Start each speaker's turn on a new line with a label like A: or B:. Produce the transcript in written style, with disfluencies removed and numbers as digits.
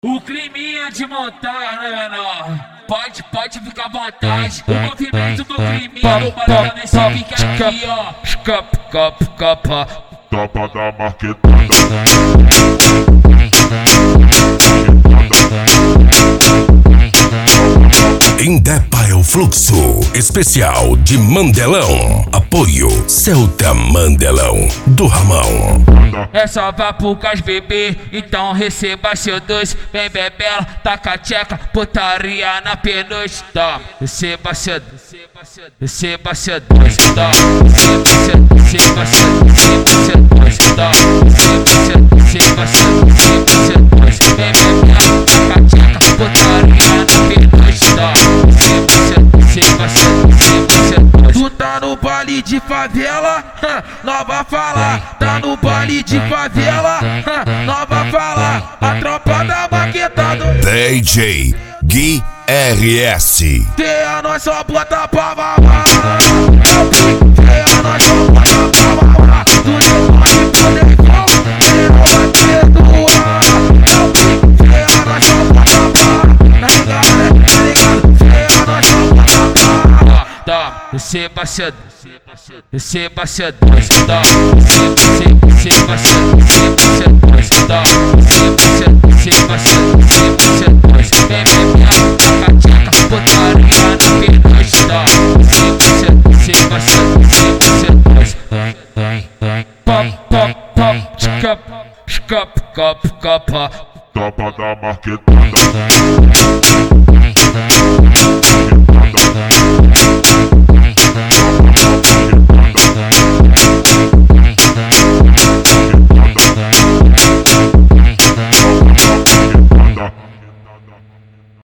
A: O climinha de montar, né, menor? Pode ficar à vontade. O movimento do climinha no barulho nesse pique aqui, ó.
B: Tapa da marquetada.
C: Indepa é o fluxo especial de Mandelão. Apoio Celta Mandelão do Ramão.
A: É só vá pro cais bebê, então receba seu doce. Vem bebela, taca tcheca, putaria na penugem. Toma, receba seu doce, receba seu doce. Toma, receba seu doce, toma, receba seu doce. Vem bebela, taca tcheca, putaria na penugem. Toma, receba seu doce.
D: Tu tá no baile de favela, nova fala. Tá no baile de favela, nova fala. A tropa da maquetado.
C: DJ Gui RS.
D: Tem nós só bota pra mamar. Tem nós só bota pra mamar. Tu não pode poder com, tem nós perdoar. Tem nós só bota pra, tá ligado? Tem nós só bota pra.
A: Toma, receba seu doce, receba seu doce. Toma, receba seu doce. Toma, receba seu doce. Vem bebendo, taca tcheca, putaria na penugem. Toma, receba seu doce. Pop, tchicap.
B: Tapa da marquetada.